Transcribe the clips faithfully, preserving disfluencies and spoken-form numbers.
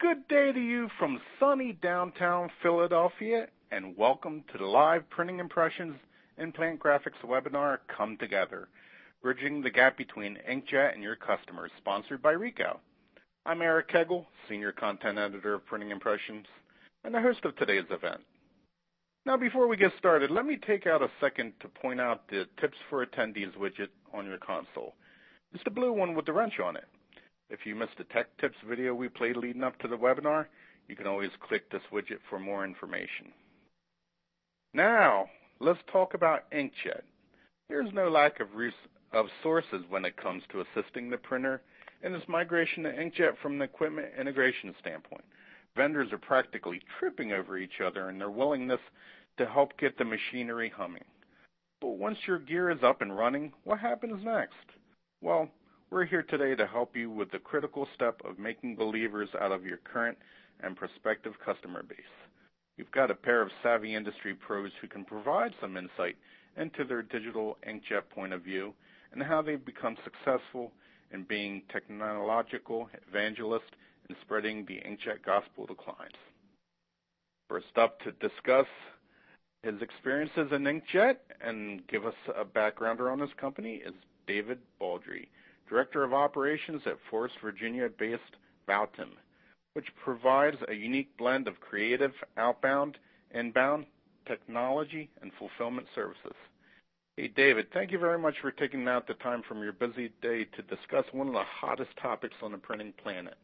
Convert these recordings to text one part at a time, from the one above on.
Good day to you from sunny downtown Philadelphia, and welcome to the live Printing Impressions Implant Graphics webinar, Come Together, Bridging the Gap Between Inkjet and Your Customers, sponsored by Ricoh. I'm Eric Kegel, Senior Content Editor of Printing Impressions, and the host of today's event. Now, before we get started, let me take out a second to point out the Tips for Attendees widget on your console. It's the blue one with the wrench on it. If you missed the Tech Tips video we played leading up to the webinar, you can always click this widget for more information. Now, let's talk about Inkjet. There's no lack of, of sources when it comes to assisting the printer in its migration to Inkjet from an equipment integration standpoint. Vendors are practically tripping over each other in their willingness to help get the machinery humming. But once your gear is up and running, what happens next? Well, we're here today to help you with the critical step of making believers out of your current and prospective customer base. You've got a pair of savvy industry pros who can provide some insight into their digital inkjet point of view and how they've become successful in being technological evangelists and spreading the inkjet gospel to clients. First up to discuss his experiences in inkjet and give us a backgrounder on his company is David Baldry, Director of Operations at Forest, Virginia-based Valtem, which provides a unique blend of creative, outbound, inbound, technology, and fulfillment services. Hey, David, thank you very much for taking out the time from your busy day to discuss one of the hottest topics on the printing planet.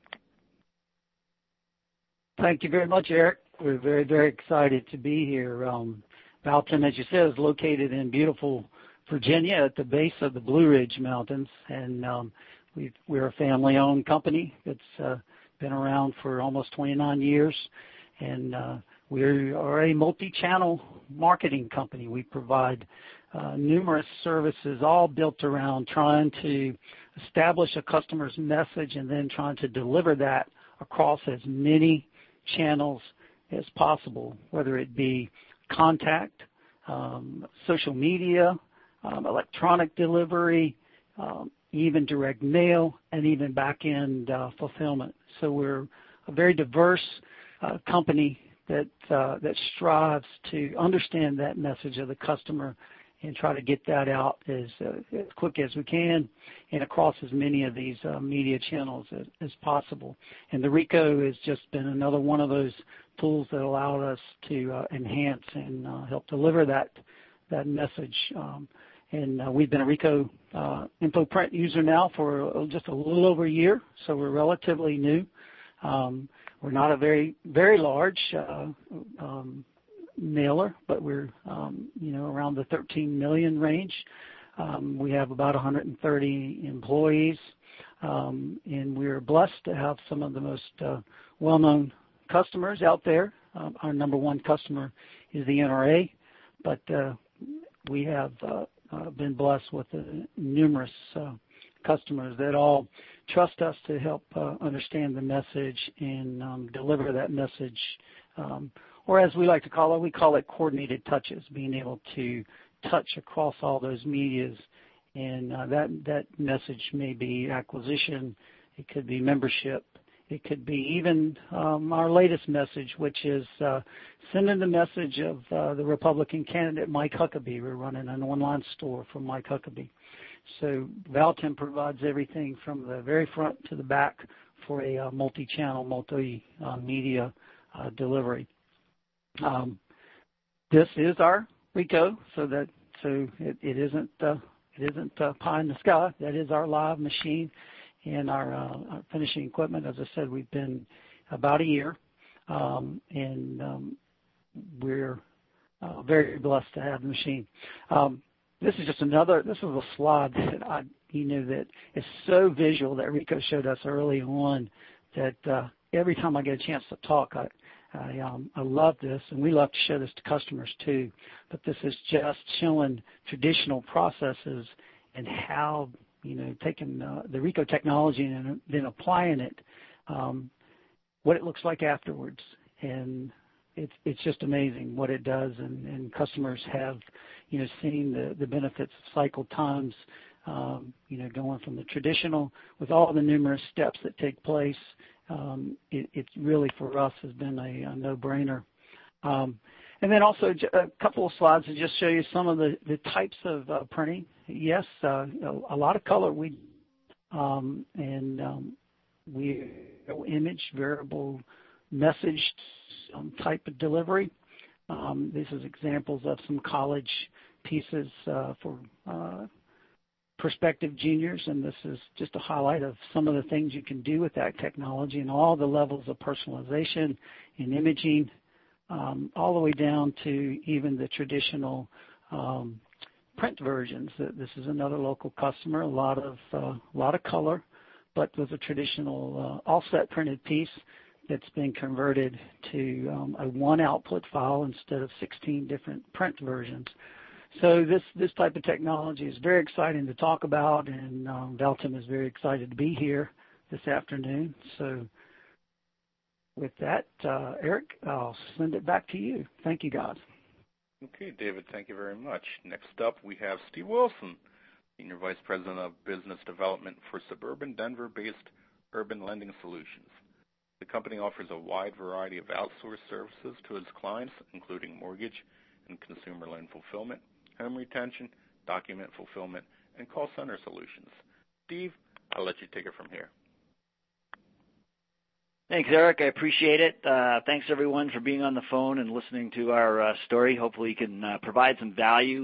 Thank you very much, Eric. We're very, very excited to be here. Um, Valtem, as you said, is located in beautiful Virginia at the base of the Blue Ridge Mountains, and um, we've, we're a family-owned company that's uh, been around for almost twenty-nine years, and uh, we are a multi-channel marketing company. We provide uh, numerous services, all built around trying to establish a customer's message and then trying to deliver that across as many channels as possible, whether it be contact, um, social media, Um, electronic delivery, um, even direct mail, and even back-end uh, fulfillment. So we're a very diverse uh, company that uh, that strives to understand that message of the customer and try to get that out as, uh, as quick as we can and across as many of these uh, media channels as, as possible. And the Ricoh has just been another one of those tools that allowed us to uh, enhance and uh, help deliver that that message. Um, and uh, we've been a Ricoh uh, InfoPrint user now for just a little over a year, so we're relatively new. Um, we're not a very, very large uh, um, mailer, but we're, um, you know, around the thirteen million range. Um, we have about one hundred thirty employees, um, and we're blessed to have some of the most uh, well-known customers out there. Um, our number one customer is the N R A, but uh, we have uh, uh, been blessed with uh, numerous uh, customers that all trust us to help uh, understand the message and um, deliver that message, um, or as we like to call it, we call it coordinated touches, being able to touch across all those medias. And uh, that, that message may be acquisition, it could be membership, it could be even um, our latest message, which is uh, sending the message of uh, the Republican candidate Mike Huckabee. We're running an online store for Mike Huckabee. So Valtem provides everything from the very front to the back for a uh, multi-channel, multi-media uh, uh, delivery. Um, this is our Ricoh, so that so it, it isn't uh, it isn't uh, pie in the sky. That is our live machine. And our, uh, our finishing equipment, as I said, we've been about a year, um, and um, we're uh, very blessed to have the machine. Um, this is just another, this is a slide that I, you know, that is so visual that Ricoh showed us early on that uh, every time I get a chance to talk, I, I, um, I love this, and we love to show this to customers too. But this is just showing traditional processes and how, you know, taking uh, the Ricoh technology and then applying it, um, what it looks like afterwards. And it's it's just amazing what it does. And, and customers have, you know, seen the, the benefits of cycle times, um, you know, going from the traditional with all the numerous steps that take place um, it, it really for us has been a, a no-brainer. Um, and then also a couple of slides to just show you some of the, the types of uh, printing. Yes, uh, a, a lot of color we um, and um, we image variable message um, type of delivery. Um, this is examples of some college pieces uh, for uh, prospective juniors, and this is just a highlight of some of the things you can do with that technology and all the levels of personalization in imaging, um, all the way down to even the traditional um, print versions. This is another local customer, a lot of uh, a lot of color, but with a traditional uh, offset printed piece that's been converted to um, a one output file instead of sixteen different print versions. So this, this type of technology is very exciting to talk about, and um, Veltum is very excited to be here this afternoon. So with that, uh, Eric, I'll send it back to you. Thank you, guys. Okay, David, thank you very much. Next up, we have Steve Wilson, Senior Vice President of Business Development for suburban Denver-based Urban Lending Solutions. The company offers a wide variety of outsourced services to its clients, including mortgage and consumer loan fulfillment, home retention, document fulfillment, and call center solutions. Steve, I'll let you take it from here. Thanks, Eric. I appreciate it. Uh, thanks, everyone, for being on the phone and listening to our uh, story. Hopefully you can uh, provide some value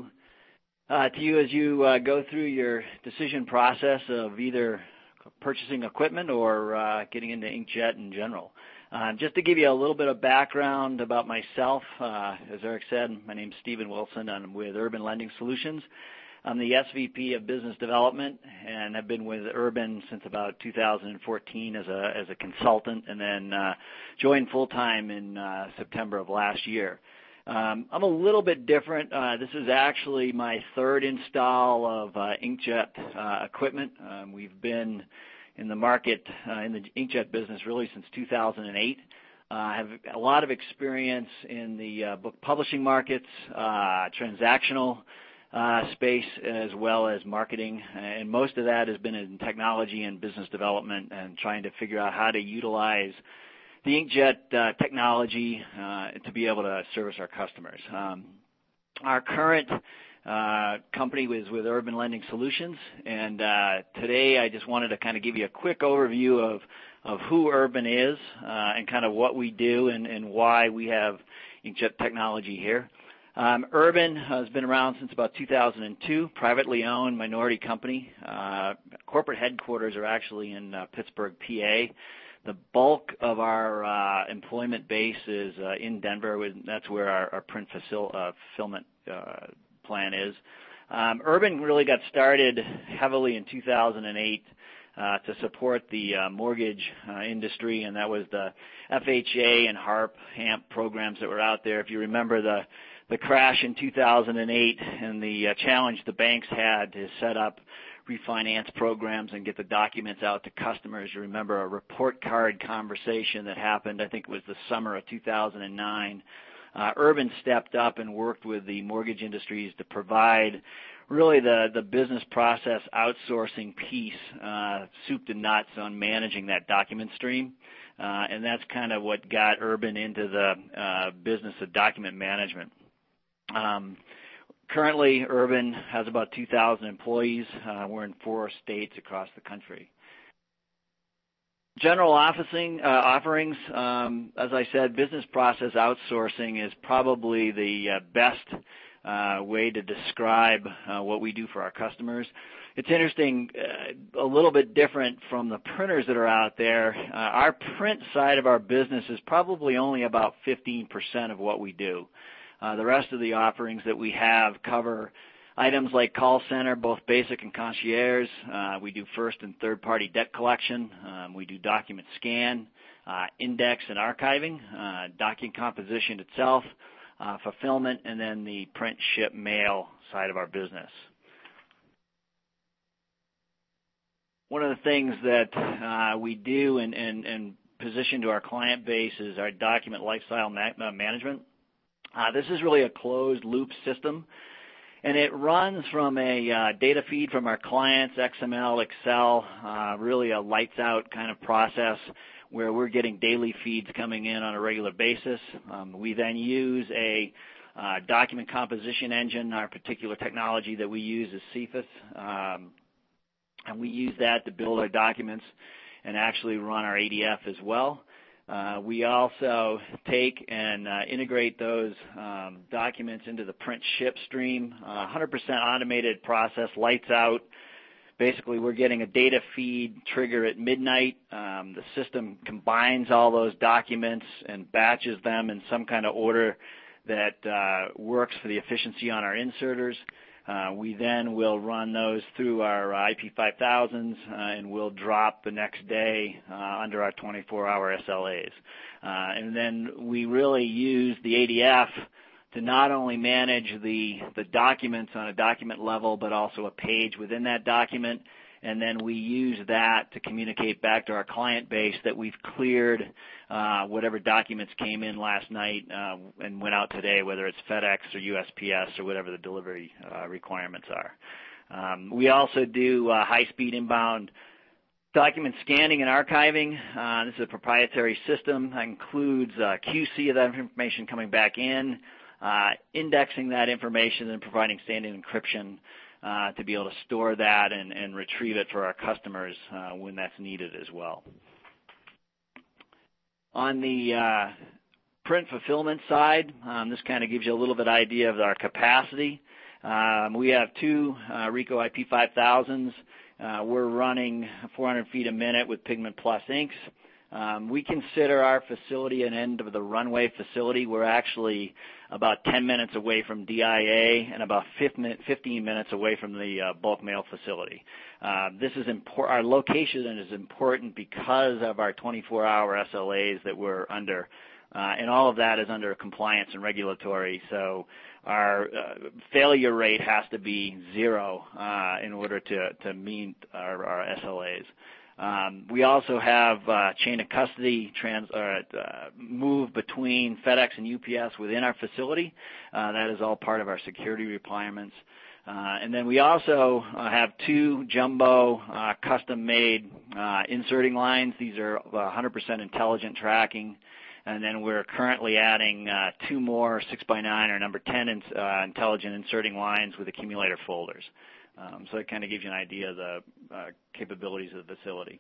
uh, to you as you uh, go through your decision process of either purchasing equipment or uh, getting into inkjet in general. Uh, just to give you a little bit of background about myself, uh, as Eric said, my name is Stephen Wilson. I'm with Urban Lending Solutions. I'm the S V P of Business Development, and I've been with Urban since about two thousand fourteen as a as a consultant, and then uh, joined full-time in uh, September of last year. Um, I'm a little bit different. Uh, this is actually my third install of uh, inkjet uh, equipment. Um, we've been in the market, uh, in the inkjet business really since two thousand eight. Uh, I have a lot of experience in the uh, book publishing markets, uh, transactional uh, space, as well as marketing. And most of that has been in technology and business development and trying to figure out how to utilize the inkjet uh, technology uh, to be able to service our customers. Um, our current uh, company was with Urban Lending Solutions, and uh, today I just wanted to kind of give you a quick overview of, of who Urban is uh, and kind of what we do and, and why we have inkjet technology here. Um, Urban has been around since about two thousand two, privately owned minority company. Uh, corporate headquarters are actually in uh, Pittsburgh, P A. The bulk of our uh, employment base is uh, in Denver. That's where our, our print facil- uh, fulfillment uh, plan is. Um, Urban really got started heavily in two thousand eight uh, to support the uh, mortgage uh, industry, and that was the F H A and HARP, HAMP programs that were out there. If you remember the the crash in two thousand eight and the uh, challenge the banks had to set up refinance programs and get the documents out to customers. You remember a report card conversation that happened, I think it was the summer of two thousand nine. Uh, Urban stepped up and worked with the mortgage industries to provide really the, the business process outsourcing piece, uh, soup to nuts on managing that document stream. Uh, and that's kind of what got Urban into the uh, business of document management. Um, Currently, Urban has about two thousand employees. Uh, we're in four states across the country. General officing, uh, offerings, um, as I said, business process outsourcing is probably the uh, best uh, way to describe uh, what we do for our customers. It's interesting, uh, a little bit different from the printers that are out there. Uh, our print side of our business is probably only about fifteen percent of what we do. Uh, the rest of the offerings that we have cover items like call center, both basic and concierge. Uh, we do first and third-party debt collection. Um, we do document scan, uh, index and archiving, uh, document composition itself, uh, fulfillment, and then the print, ship, mail side of our business. One of the things that uh, we do and, and, and position to our client base is our document lifecycle ma- management. Uh, this is really a closed-loop system, and it runs from a uh, data feed from our clients, X M L, Excel, uh, really a lights-out kind of process. where we're getting daily feeds coming in on a regular basis. Um, we then use a uh, document composition engine. Our particular technology that we use is Cephas, um, and we use that to build our documents and actually run our A D F as well. Uh, we also take and uh, integrate those um, documents into the print ship stream, uh, one hundred percent automated process, lights out. Basically, we're getting a data feed trigger at midnight. Um, the system combines all those documents and batches them in some kind of order that uh, works for the efficiency on our inserters. Uh, we then will run those through our I P five thousands uh, and we'll drop the next day uh, under our twenty-four hour S L As. Uh, and then we really use the A D F to not only manage the, the documents on a document level, but also a page within that document. And then we use that to communicate back to our client base that we've cleared uh, whatever documents came in last night uh, and went out today, whether it's FedEx or U S P S or whatever the delivery uh, requirements are. Um, we also do uh, high-speed inbound document scanning and archiving. Uh, this is a proprietary system that includes uh, Q C of that information coming back in, uh, indexing that information, and providing standard encryption uh, to be able to store that and, and retrieve it for our customers uh, when that's needed as well. On the uh, print fulfillment side, um, this kind of gives you a little bit idea of our capacity. Um, we have two uh, Ricoh I P five thousands. Uh, we're running four hundred feet a minute with Pigment Plus inks. Um, we consider our facility an end of the runway facility. We're actually about ten minutes away from D I A and about fifteen minutes away from the uh, bulk mail facility. Uh, this is impor- our location is important because of our twenty-four hour S L As that we're under, uh, and all of that is under compliance and regulatory. So our uh, failure rate has to be zero uh, in order to, to meet our, our S L As. Um, we also have uh, chain of custody trans, uh, uh, move between FedEx and U P S within our facility. Uh, that is all part of our security requirements. Uh, and then we also uh, have two jumbo uh, custom-made uh, inserting lines. These are one hundred percent intelligent tracking. And then we're currently adding uh, two more six by nine or number ten in, uh, intelligent inserting lines with accumulator folders. Um, so it kind of gives you an idea of the uh, capabilities of the facility.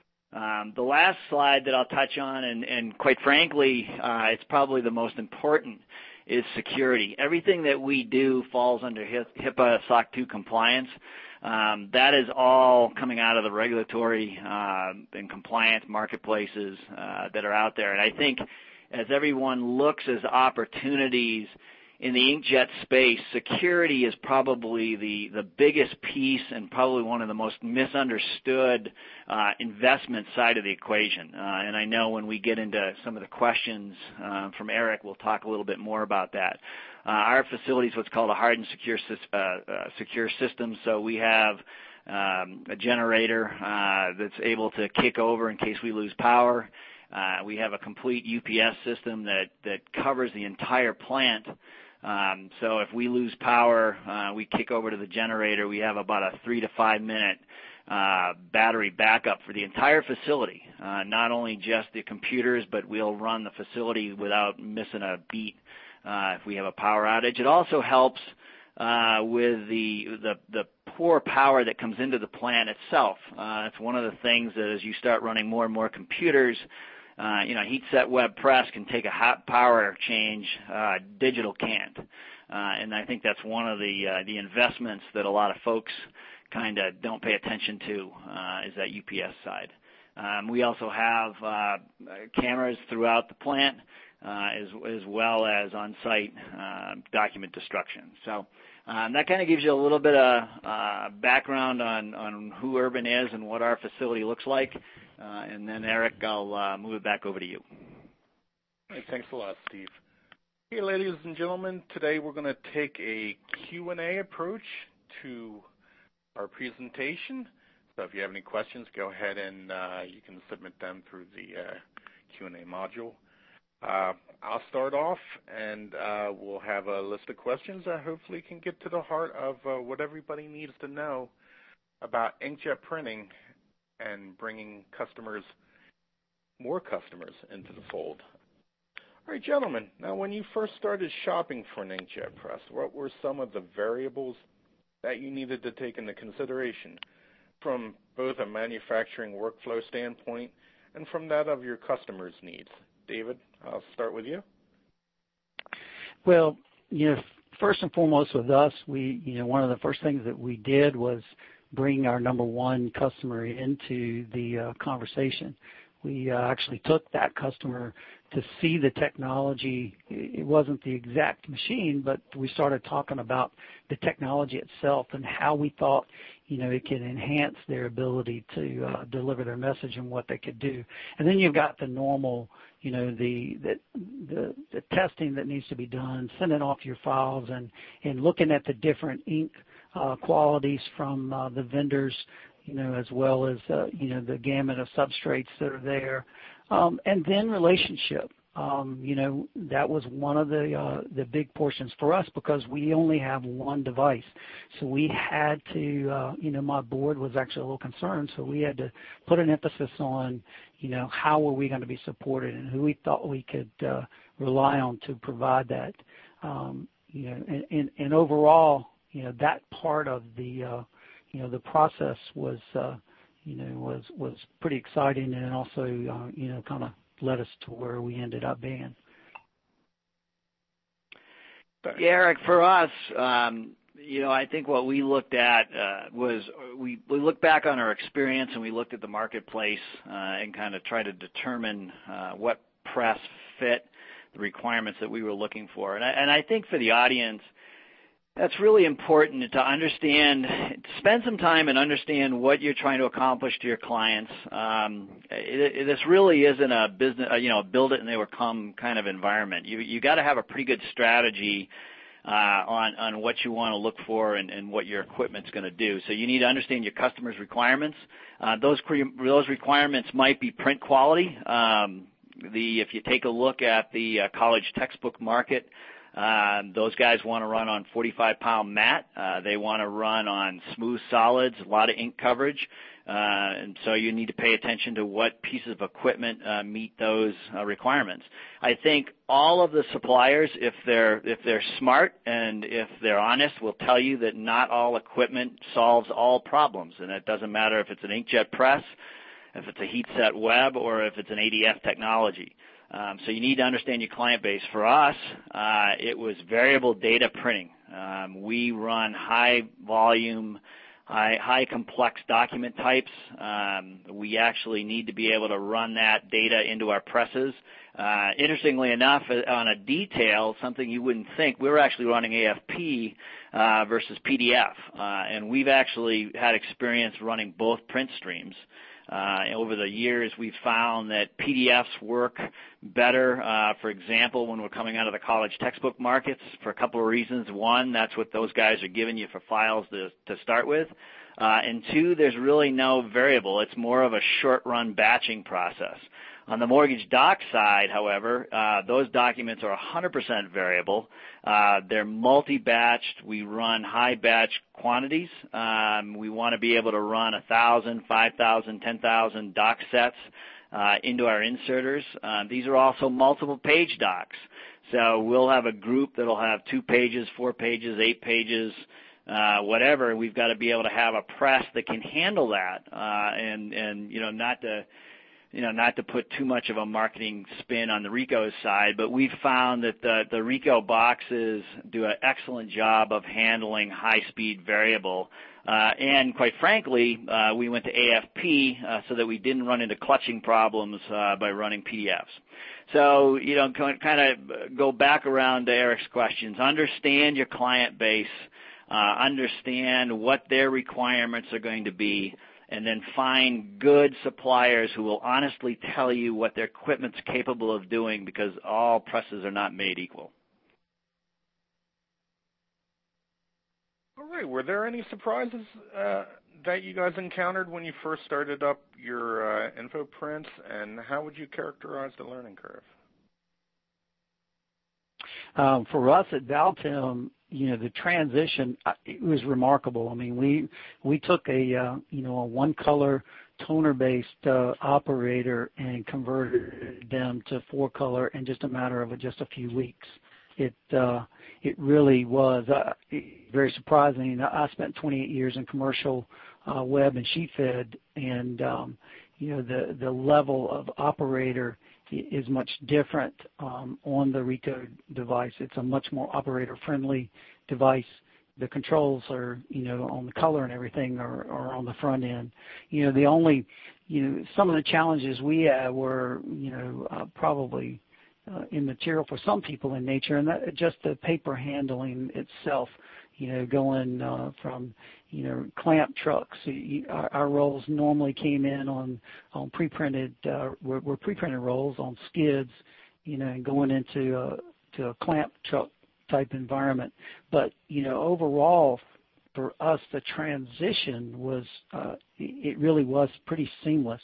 Um, the last slide that I'll touch on, and, and quite frankly, uh, it's probably the most important, is security. Everything that we do falls under HIPAA S O C two compliance. Um, that is all coming out of the regulatory uh, and compliance marketplaces uh, that are out there. And I think as everyone looks as opportunities in the inkjet space, security is probably the, the biggest piece and probably one of the most misunderstood uh, investment side of the equation. Uh, and I know when we get into some of the questions uh, from Eric, we'll talk a little bit more about that. Uh, our facility is what's called a hardened secure, uh, uh, secure system, so we have um, a generator uh, that's able to kick over in case we lose power. Uh, we have a complete U P S system that, that covers the entire plant. Um, so if we lose power, uh, we kick over to the generator. We have about a three to five minute uh, battery backup for the entire facility, uh, not only just the computers, but we'll run the facility without missing a beat uh, if we have a power outage. It also helps uh, with the, the the poor power that comes into the plant itself. Uh, it's one of the things that as you start running more and more computers, Uh, you know, heat set web press can take a hot power change, uh, digital can't. Uh, and I think that's one of the uh, the investments that a lot of folks kind of don't pay attention to uh, is that U P S side. Um, we also have uh, cameras throughout the plant uh, as, as well as on-site uh, document destruction. So um, that kind of gives you a little bit of uh, background on, on who Urban is and what our facility looks like. Uh, and then, Eric, I'll uh, move it back over to you. Hey, thanks a lot, Steve. Hey, ladies and gentlemen, today we're going to take a Q and A approach to our presentation. So if you have any questions, go ahead and uh, you can submit them through the uh, Q and A module. Uh, I'll start off, and uh, we'll have a list of questions that hopefully can get to the heart of uh, what everybody needs to know about inkjet printing and bringing customers more customers into the fold. All right, gentlemen, now when you first started shopping for an inkjet press, what were some of the variables that you needed to take into consideration from both a manufacturing workflow standpoint and from that of your customers' needs? David, I'll start with you. Well, you know, first and foremost with us, we, you know, one of the first things that we did was bring our number one customer into the uh, conversation. We uh, actually took that customer to see the technology. It wasn't the exact machine, but we started talking about the technology itself and how we thought, you know, it could enhance their ability to uh, deliver their message and what they could do. And then you've got the normal, you know, the the the, the testing that needs to be done, sending off your files and, and looking at the different ink uh, qualities from uh, the vendors, you know, as well as, uh, you know, the gamut of substrates that are there. Um, and then relationship. Um, you know, that was one of the uh, the big portions for us because we only have one device. So we had to, uh, you know, my board was actually a little concerned, so we had to put an emphasis on, you know, how were we going to be supported and who we thought we could uh, rely on to provide that. Um, you know, and, and, and overall, you know, that part of the, uh, you know, the process was, uh, you know, was was pretty exciting and also, uh, you know, kind of led us to where we ended up being. Yeah, Eric, for us, um, you know, I think what we looked at uh, was we, we looked back on our experience and we looked at the marketplace uh, and kind of tried to determine uh, what press fit the requirements that we were looking for. And I, and I think for the audience, that's really important to understand, to spend some time and understand what you're trying to accomplish to your clients. Um, it, it, this really isn't a business, you know, build it and they will come kind of environment. You you got to have a pretty good strategy uh, on on what you want to look for and, and what your equipment's going to do. So you need to understand your customers' requirements. Uh, those those requirements might be print quality. Um, the if you take a look at the uh, college textbook market. Uh, those guys want to run on forty-five pound mat. Uh, they want to run on smooth solids, a lot of ink coverage. Uh, and so you need to pay attention to what pieces of equipment uh, meet those uh, requirements. I think all of the suppliers, if they're if they're smart and if they're honest, will tell you that not all equipment solves all problems. And it doesn't matter if it's an inkjet press, if it's a heat set web, or if it's an A D F technology. Um, so you need to understand your client base. For us, uh, it was variable data printing. Um, we run high volume, high, high complex document types. Um, we actually need to be able to run that data into our presses. Uh, interestingly enough, on a detail, something you wouldn't think, we were actually running A F P uh, versus P D F, uh, and we've actually had experience running both print streams. Uh, over the years, we've found that P D Fs work better, uh, for example, when we're coming out of the college textbook markets for a couple of reasons. One, that's what those guys are giving you for files to, to start with. Uh, and two, there's really no variable. It's more of a short-run batching process. On the mortgage doc side, however, uh, those documents are one hundred percent variable. Uh, they're multi-batched. We run high-batch quantities. Um, we want to be able to run one thousand, five thousand, ten thousand doc sets uh, into our inserters. Uh, these are also multiple-page docs. So we'll have a group that will have two pages, four pages, eight pages, uh, whatever. We've got to be able to have a press that can handle that uh, and, and, you know, not to – you know, not to put too much of a marketing spin on the Ricoh side, but we've found that the, the Ricoh boxes do an excellent job of handling high-speed variable. Uh, and quite frankly, uh, we went to A F P uh, so that we didn't run into clutching problems uh, by running P D Fs. So, you know, kind of go back around to Eric's questions. Understand your client base. Uh, understand what their requirements are going to be. And then find good suppliers who will honestly tell you what their equipment's capable of doing, because all presses are not made equal. All right. Were there any surprises uh, that you guys encountered when you first started up your uh, InfoPrints, and how would you characterize the learning curve? Um, for us at Baltem, you know, the transition, it was remarkable. I mean, we we took a, uh, you know, a one-color toner-based uh, operator and converted them to four-color in just a matter of just a few weeks. It uh, it really was uh, very surprising. I spent twenty-eight years in commercial uh, web and sheet fed, and um, you know the the level of operator is much different um, on the Ricoh device. It's a much more operator-friendly device. The controls are, you know, on the color and everything are, are on the front end. You know, the only, you know, some of the challenges we had were, you know, uh, probably uh, immaterial for some people in nature, and that, just the paper handling itself. You know, going uh, from, you know, clamp trucks. Our, our rolls normally came in on on pre-printed, uh, were, were pre-printed rolls on skids, you know, and going into a, to a clamp truck type environment. But, you know, overall, for us, the transition was, uh, it really was pretty seamless.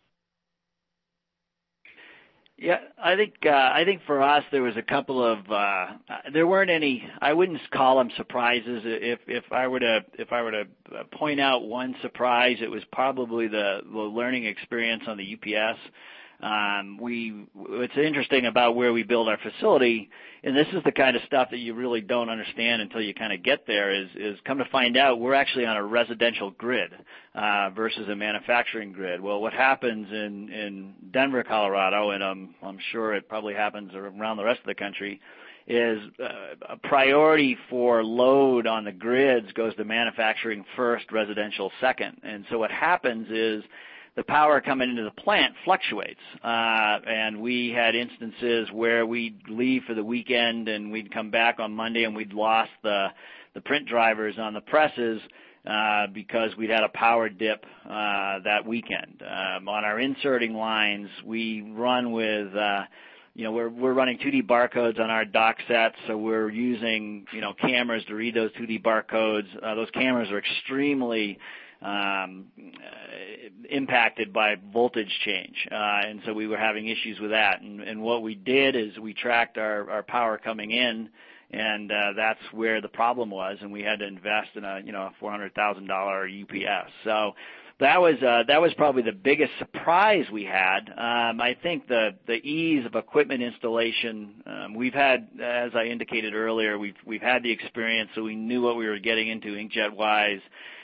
Yeah, I think uh, I think for us there was a couple of uh, there weren't any. I wouldn't call them surprises. If if I were to if I were to point out one surprise, it was probably the, the learning experience on the U P S. Um, we what's interesting about where we build our facility, and this is the kind of stuff that you really don't understand until you kind of get there, is is come to find out we're actually on a residential grid uh, versus a manufacturing grid. Well, what happens in, in Denver, Colorado, and I'm I'm sure it probably happens around the rest of the country, is uh, a priority for load on the grids goes to manufacturing first, residential second. And so what happens is the power coming into the plant fluctuates, uh, and we had instances where we'd leave for the weekend and we'd come back on Monday and we'd lost the the print drivers on the presses uh, because we'd had a power dip uh, that weekend. Um, on our inserting lines, we run with uh, you know, we're we're running two D barcodes on our dock sets, so we're using, you know, cameras to read those two D barcodes. Uh, those cameras are extremely Um, uh, impacted by voltage change, uh, and so we were having issues with that. And, and what we did is we tracked our, our power coming in, and uh, that's where the problem was. And we had to invest in a you know a four hundred thousand dollar U P S. So that was uh, that was probably the biggest surprise we had. Um, I think the the ease of equipment installation. Um, we've had, as I indicated earlier, we've we've had the experience, so we knew what we were getting into inkjet wise.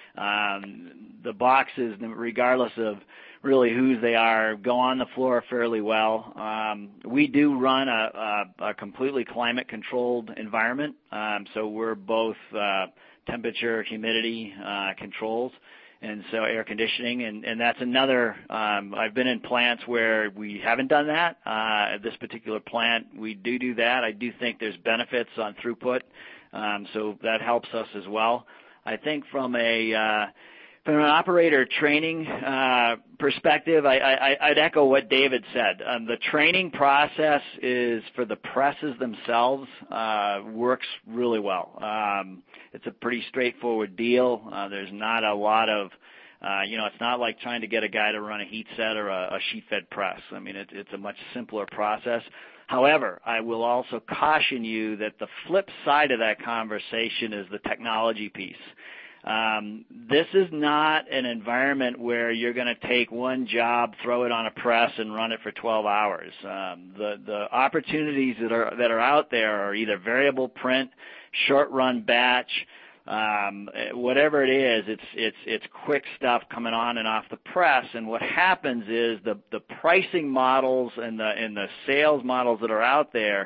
Um, the boxes, regardless of really whose they are, go on the floor fairly well. Um, we do run a, a, a completely climate-controlled environment, um, so we're both uh, temperature, humidity uh, controls, and so air conditioning, and, and that's another. Um, I've been in plants where we haven't done that. Uh, at this particular plant, we do do that. I do think there's benefits on throughput, um, so that helps us as well. I think from a uh, from an operator training uh, perspective, I, I, I'd echo what David said. Um, the training process is for the presses themselves uh, works really well. Um, it's a pretty straightforward deal. Uh, there's not a lot of uh, you know, it's not like trying to get a guy to run a heat set or a, a sheet fed press. I mean, it, it's a much simpler process. However, I will also caution you that the flip side of that conversation is the technology piece. Um, this is not an environment where you're going to take one job, throw it on a press, and run it for twelve hours. Um, the the opportunities that are that are out there are either variable print, short run batch. Um, whatever it is, it's it's it's quick stuff coming on and off the press. And what happens is the the pricing models and the and the sales models that are out there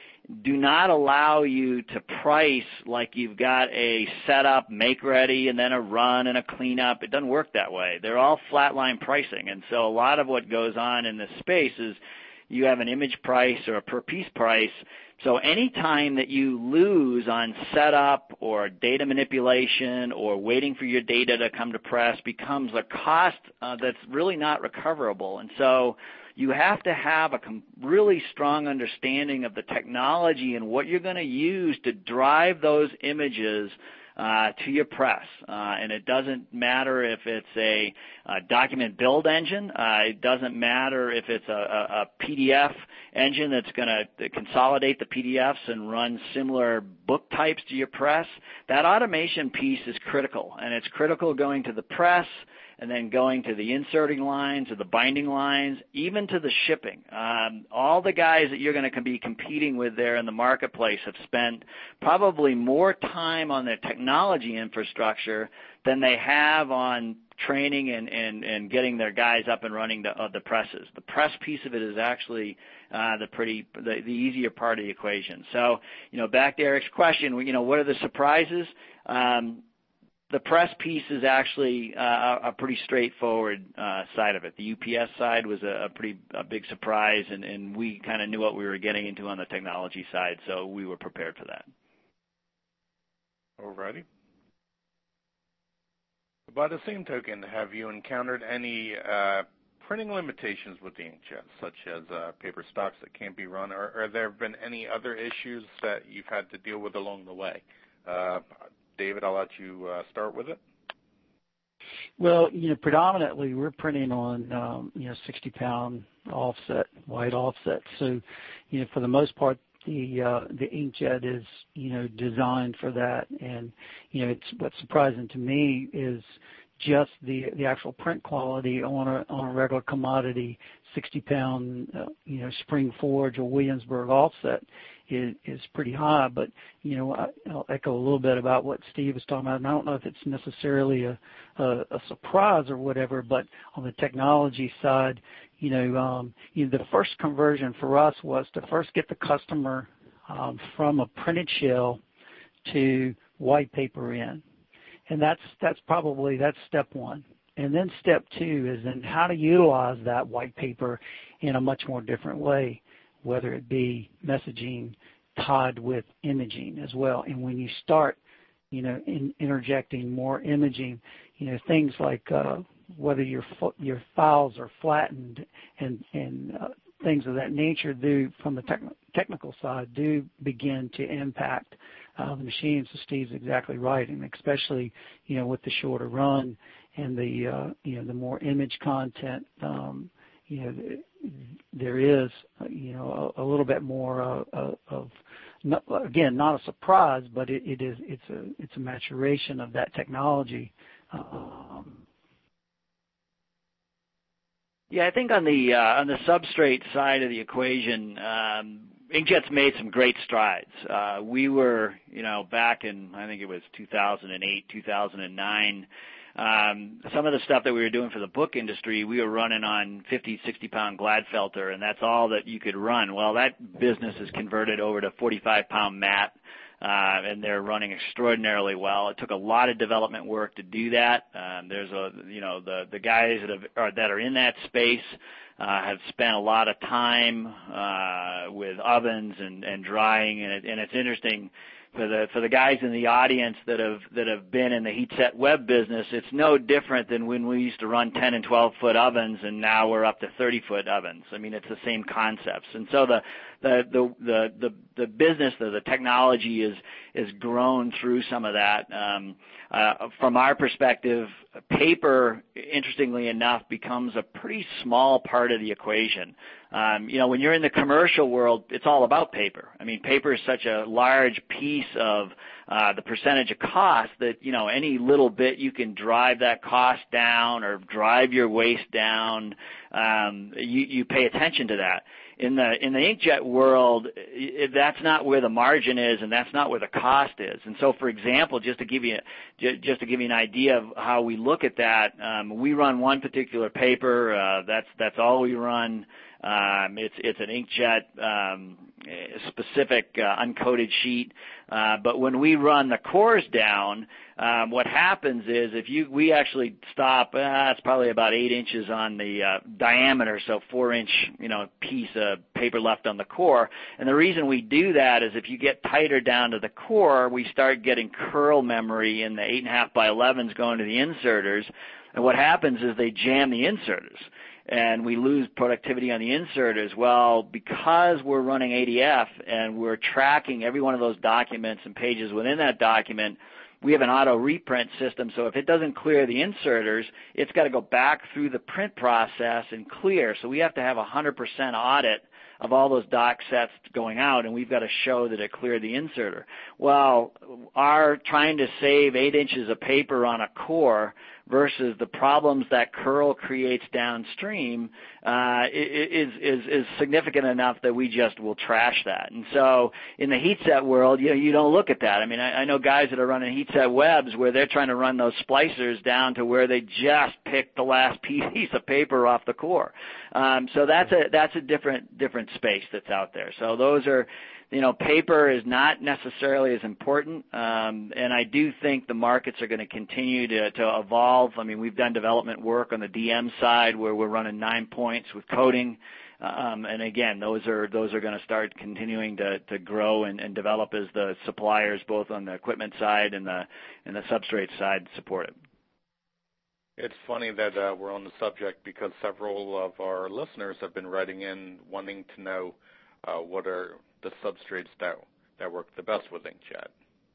do not allow you to price like you've got a setup, make ready, and then a run and a cleanup. It doesn't work that way. They're all flatline pricing, and so a lot of what goes on in this space is you have an image price or a per piece price. So any time that you lose on setup or data manipulation or waiting for your data to come to press becomes a cost uh, that's really not recoverable. And so you have to have a com- really strong understanding of the technology and what you're going to use to drive those images uh, to your press. Uh, and it doesn't matter if it's a, a document build engine. Uh, it doesn't matter if it's a, a, a P D F engine that's going to consolidate the P D Fs and run similar book types to your press. That automation piece is critical, and it's critical going to the press, and then going to the inserting lines, to the binding lines, even to the shipping. Um, all the guys that you're going to be competing with there in the marketplace have spent probably more time on their technology infrastructure than they have on training and, and, and getting their guys up and running the, uh, the presses. The press piece of it is actually uh, the pretty the, the easier part of the equation. So, you know, back to Eric's question, you know, what are the surprises? Um, the press piece is actually uh, a pretty straightforward uh, side of it. The U P S side was a, a pretty a big surprise, and, and we kind of knew what we were getting into on the technology side, so we were prepared for that. All righty. By the same token, have you encountered any uh, printing limitations with the inkjet, such as uh, paper stocks that can't be run, or, or there have been any other issues that you've had to deal with along the way? Uh, David, I'll let you uh, start with it. Well, you know, predominantly we're printing on, um, you know, sixty pound offset, white offset. So, you know, for the most part, the uh, the inkjet is, you know, designed for that. And, you know, it's what's surprising to me is just the the actual print quality on a on a regular commodity sixty pound, uh, you know, Spring Forge or Williamsburg offset is is pretty high. But, you know, I, I'll echo a little bit about what Steve was talking about. And I don't know if it's necessarily a, a, a surprise or whatever, but on the technology side, you know, um, you know, the first conversion for us was to first get the customer um, from a printed shell to white paper in. And that's that's probably, that's step one. And then step two is then how to utilize that white paper in a much more different way, whether it be messaging tied with imaging as well. And when you start, you know, in, interjecting more imaging, you know, things like uh, whether your your files are flattened and, and uh, things of that nature do, from the techn- technical side, do begin to impact uh, the machine. So Steve's exactly right, and especially, you know, with the shorter run and the, uh, you know, the more image content, um, you know, there is, you know, a, a little bit more uh, of, not, again, not a surprise, but it, it is, it's a, it's a maturation of that technology. Um, Yeah, I think on the uh, on the substrate side of the equation, um, inkjet's made some great strides. Uh, we were, you know, back in, I think it was two thousand eight, two thousand nine, um, some of the stuff that we were doing for the book industry, we were running on fifty, sixty pound Gladfelter, and that's all that you could run. Well, that business is converted over to forty-five pound mat. Uh, and they're running extraordinarily well. It took a lot of development work to do that. Um, there's a, you know, the the guys that have are, that are in that space uh, have spent a lot of time uh, with ovens and, and drying, and, it, and it's interesting for the for the guys in the audience that have that have been in the heat set web business. It's no different than when we used to run ten and twelve foot ovens, and now we're up to thirty foot ovens. I mean, it's the same concepts, and so the the the the the, the business, the, the technology is is grown through some of that. Um, uh, from our perspective, paper, interestingly enough, becomes a pretty small part of the equation. Um, you know, when you're in the commercial world, it's all about paper. I mean, paper is such a large piece of uh, the percentage of cost that, you know, any little bit you can drive that cost down or drive your waste down, um, you, you pay attention to that. In the in the inkjet world, that's not where the margin is, and that's not where the cost is. And so, for example, just to give you just to give you an idea of how we look at that, um, we run one particular paper. Uh, that's that's all we run. Um, it's it's an inkjet um, specific uh, uncoated sheet. Uh, but when we run the cores down, um, what happens is if you we actually stop, uh, it's probably about eight inches on the uh, diameter, so four inch you know piece of paper left on the core. And the reason we do that is if you get tighter down to the core, we start getting curl memory in the eight and a half by elevens going to the inserters. And what happens is they jam the inserters, and we lose productivity on the inserters. Well, because we're running A D F and we're tracking every one of those documents and pages within that document, we have an auto reprint system. So if it doesn't clear the inserters, it's got to go back through the print process and clear. So we have to have a one hundred percent audit of all those doc sets going out, and we've got to show that it cleared the inserter. Well, our trying to save eight inches of paper on a core versus the problems that curl creates downstream uh, is, is, is significant enough that we just will trash that. And so in the heat set world, you know, you don't look at that. I mean, I, I know guys that are running heat set webs where they're trying to run those splicers down to where they just picked the last piece of paper off the core. Um, so that's a that's a different different space that's out there. So those are, you know, paper is not necessarily as important, um, and I do think the markets are going to continue to, to evolve. I mean, we've done development work on the D M side where we're running nine points with coating, um, and again, those are those are going to start continuing to, to grow and, and develop as the suppliers, both on the equipment side and the and the substrate side, support it. It's funny that uh, we're on the subject because several of our listeners have been writing in wanting to know uh, what are the substrates that that work the best with inkjet.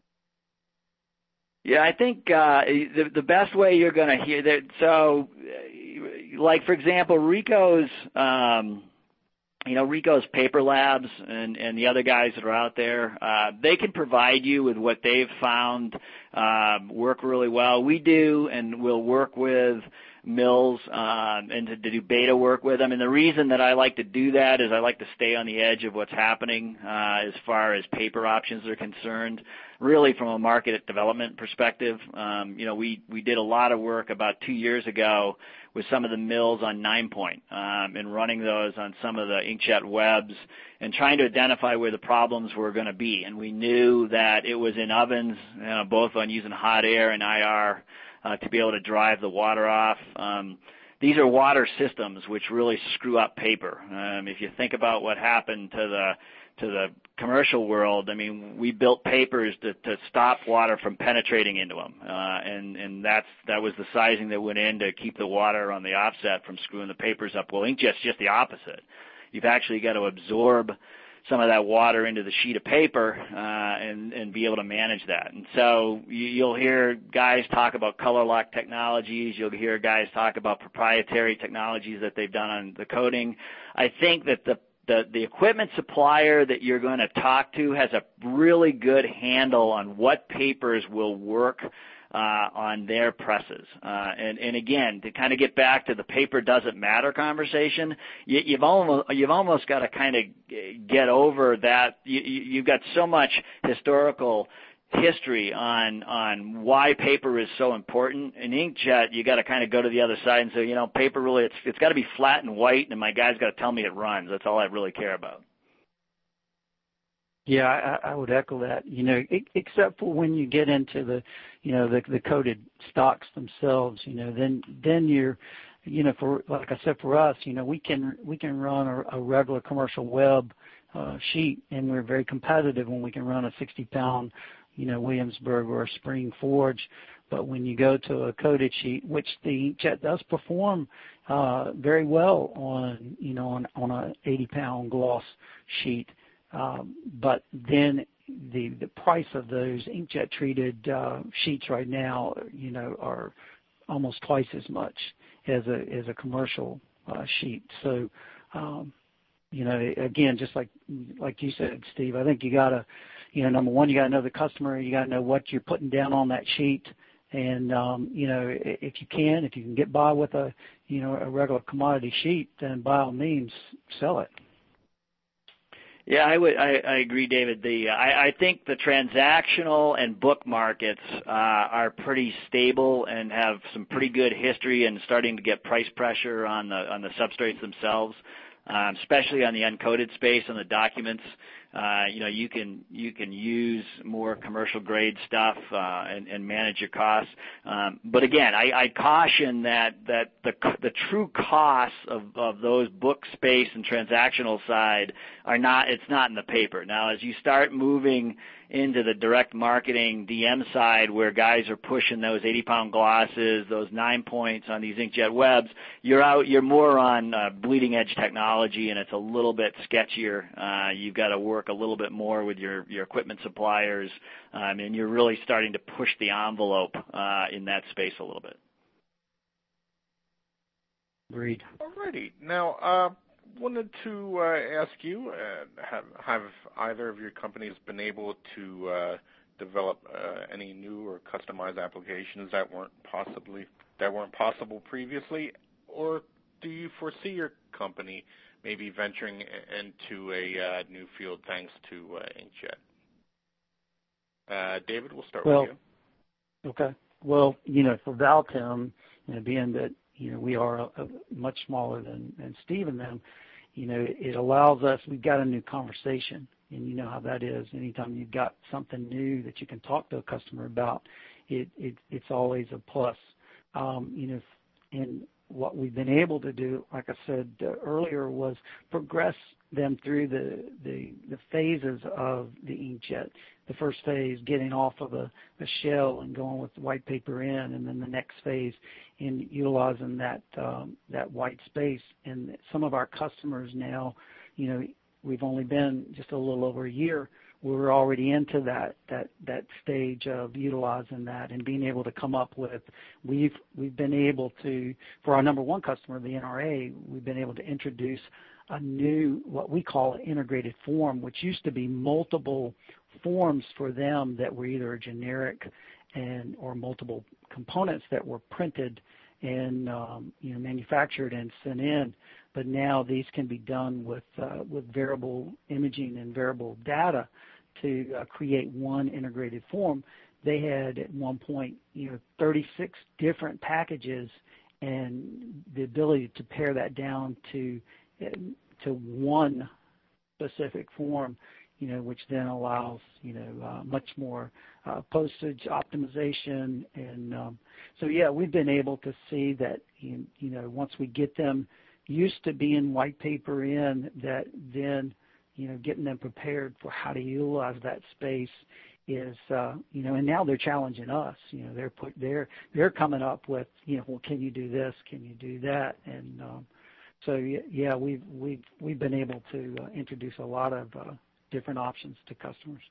Yeah, I think uh, the the best way you're going to hear that. So, like for example, Ricoh's, um, you know, Ricoh's Paper Labs and and the other guys that are out there, uh, they can provide you with what they've found uh, work really well. We do, and we'll work with mills um, and to, to do beta work with them. And the reason that I like to do that is I like to stay on the edge of what's happening uh, as far as paper options are concerned, really from a market development perspective. Um, you know, we, we did a lot of work about two years ago with some of the mills on nine point um, and running those on some of the inkjet webs and trying to identify where the problems were going to be. And we knew that it was in ovens, you know, both on using hot air and I R Uh, to be able to drive the water off. Um, these are water systems which really screw up paper. Um, if you think about what happened to the to the commercial world, I mean, we built papers to, to stop water from penetrating into them, uh, and and that's that was the sizing that went in to keep the water on the offset from screwing the papers up. Well, inkjet's just the opposite. You've actually got to absorb some of that water into the sheet of paper uh, and, and be able to manage that. And so you, you'll hear guys talk about color lock technologies. You'll hear guys talk about proprietary technologies that they've done on the coating. I think that the The, the equipment supplier that you're going to talk to has a really good handle on what papers will work uh, on their presses. Uh, and, and again, to kind of get back to the paper doesn't matter conversation, you, you've almost you've almost got to kind of get over that. You, you've got so much historical history on on why paper is so important. In inkjet, you got to kind of go to the other side and say, you know, paper really it's it's got to be flat and white, and my guy's got to tell me it runs. That's all I really care about. Yeah, I, I would echo that. You know, except for when you get into the, you know, the the coated stocks themselves. You know, then then you're, you know, for like I said, for us, you know, we can we can run a, a regular commercial web uh, sheet, and we're very competitive when we can run a sixty pound. You know, Williamsburg or a Spring Forge. But when you go to a coated sheet, which the inkjet does perform uh, very well on, you know, on, on a eighty pound gloss sheet, um, but then the the price of those inkjet treated uh, sheets right now, you know, are almost twice as much as a as a commercial uh, sheet. So, um, you know, again, just like like you said, Steve, I think you gotta. You know, number one, you got to know the customer. You got to know what you're putting down on that sheet, and um, you know, if you can, if you can get by with a, you know, a regular commodity sheet, then by all means, sell it. Yeah, I would. I, I agree, David. The I, I think the transactional and book markets uh, are pretty stable and have some pretty good history, and starting to get price pressure on the on the substrates themselves, um, especially on the uncoated space on the documents. Uh, you know, you can you can use more commercial grade stuff uh, and, and manage your costs. Um, but again, I, I caution that that the the true costs of, of those book space and transactional side are not. It's not in the paper. Now, as you start moving into the direct marketing D M side, where guys are pushing those eighty pound glosses, those nine points on these inkjet webs, you're out. You're more on uh, bleeding edge technology, and it's a little bit sketchier. Uh, you've got to work a little bit more with your, your equipment suppliers, um, and you're really starting to push the envelope uh, in that space a little bit. Agreed. Alrighty. Now, uh, wanted to uh, ask you, uh, have, have either of your companies been able to uh, develop uh, any new or customized applications that weren't possibly that weren't possible previously, or do you foresee your company maybe venturing into a uh, new field thanks to uh, inkjet? Uh, David, we'll start well, with you. Okay. Well, you know, for Balchem, you know, being that, you know, we are a, a much smaller than, than Steve and them, you know, it, it allows us, we've got a new conversation, and you know how that is. Anytime you've got something new that you can talk to a customer about, it, it it's always a plus. Um, you know, and what we've been able to do, like I said uh, earlier, was progress them through the, the, the phases of the inkjet. The first phase, getting off of a, a shell and going with the white paper in, and then the next phase in utilizing that um, that white space. And some of our customers now, you know, we've only been just a little over a year. We're already into that that that stage of utilizing that and being able to come up with. We've we've been able to, for our number one customer, the N R A, we've been able to introduce a new, what we call an integrated form, which used to be multiple forms for them that were either generic and or multiple components that were printed and um, you know manufactured and sent in. But now these can be done with uh, with variable imaging and variable data to uh, create one integrated form. They had at one point, you know, thirty-six different packages, and the ability to pare that down to to one specific form, you know, which then allows, you know, uh, much more uh, postage optimization. And um, so, yeah, we've been able to see that, you, you know, once we get them used to being white paper in, that then, you know, getting them prepared for how to utilize that space is, uh, you know, and now they're challenging us. You know, they're put, they're they're coming up with, you know, well, can you do this? Can you do that? And um, so, yeah, we've we've we've been able to uh, introduce a lot of uh, different options to customers.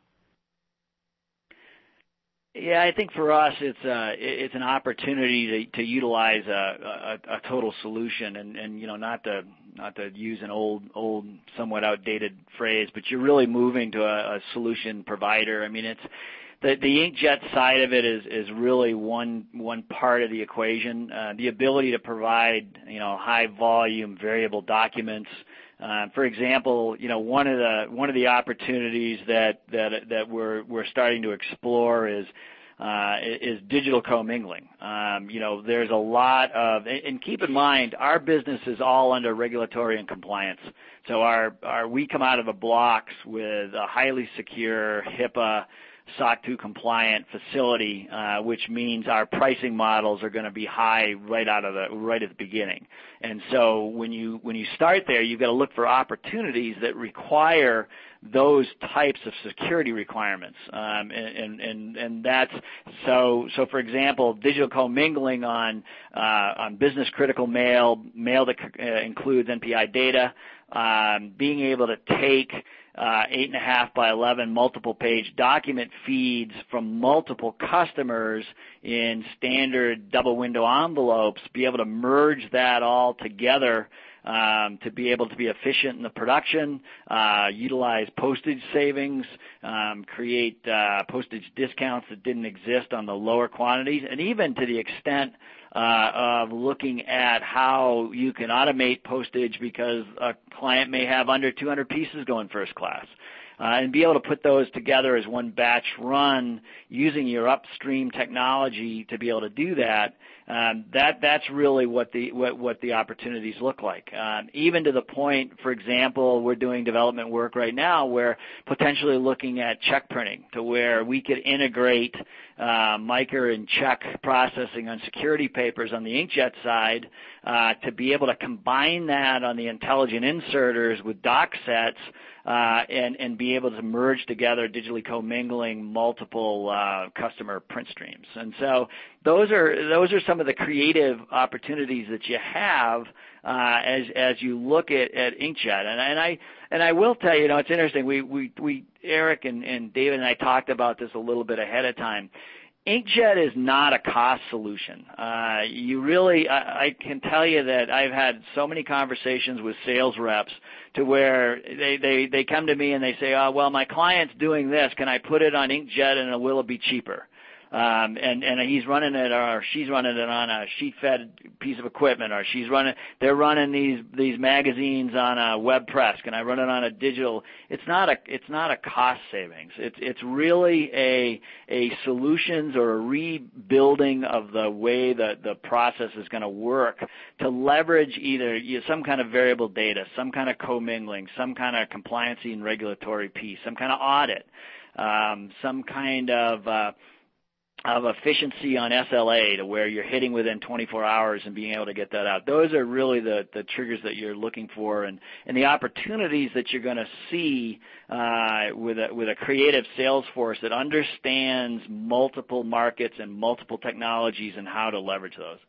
Yeah, I think for us it's uh, it's an opportunity to, to utilize a, a, a total solution, and, and you know not to not to use an old old somewhat outdated phrase, but you're really moving to a, a solution provider. I mean, it's the the inkjet side of it is is really one one part of the equation. Uh, the ability to provide you know high volume variable documents. Uh, for example, you know one of the one of the opportunities that that that we're we're starting to explore is uh, is digital commingling. Um, you know, there's a lot of, and keep in mind, our business is all under regulatory and compliance. So our our we come out of the blocks with a highly secure HIPAA S O C two compliant facility, uh, which means our pricing models are going to be high right out of the right at the beginning. And so when you when you start there, you've got to look for opportunities that require those types of security requirements, um, and, and and and that's so. So for example, digital commingling on uh, on business critical mail, mail that uh, includes N P I data, um, being able to take Uh, eight and a half by eleven multiple page document feeds from multiple customers in standard double window envelopes, be able to merge that all together um, to be able to be efficient in the production, uh, utilize postage savings, um, create uh, postage discounts that didn't exist on the lower quantities, and even to the extent Uh, of looking at how you can automate postage because a client may have under two hundred pieces going first class, uh, and be able to put those together as one batch run using your upstream technology to be able to do that. Um, that that's really what the what, what the opportunities look like. Um, even to the point, for example, we're doing development work right now where potentially looking at check printing to where we could integrate uh, micro and check processing on security papers on the inkjet side uh, to be able to combine that on the intelligent inserters with doc sets uh, and and be able to merge together digitally commingling multiple uh, customer print streams. And so those are those are some of the creative opportunities that you have uh, as as you look at, at inkjet. And, and I and I will tell you, you know, it's interesting. We we we Eric and, and David and I talked about this a little bit ahead of time. Inkjet is not a cost solution. Uh, you really, I, I can tell you that I've had so many conversations with sales reps to where they, they, they come to me and they say, oh, well, my client's doing this. Can I put it on inkjet and will it be cheaper? Um, and, and he's running it, or she's running it on a sheet-fed piece of equipment, or she's running, they're running these, these magazines on a web press. Can I run it on a digital? It's not a, it's not a cost savings. It's, it's really a, a solutions or a rebuilding of the way that the process is going to work to leverage either you know, some kind of variable data, some kind of commingling, some kind of compliancy and regulatory piece, some kind of audit, um, some kind of, uh, of efficiency on S L A to where you're hitting within twenty-four hours and being able to get that out. Those are really the, the triggers that you're looking for, and, and the opportunities that you're going to see uh, with a with a creative sales force that understands multiple markets and multiple technologies and how to leverage those.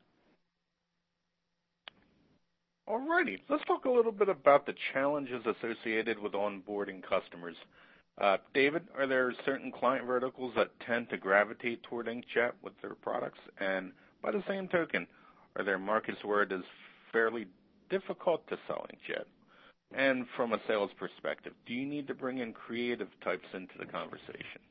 All righty. Let's talk a little bit about the challenges associated with onboarding customers. Uh, David, are there certain client verticals that tend to gravitate toward inkjet with their products? And by the same token, are there markets where it is fairly difficult to sell inkjet? And from a sales perspective, do you need to bring in creative types into the conversation?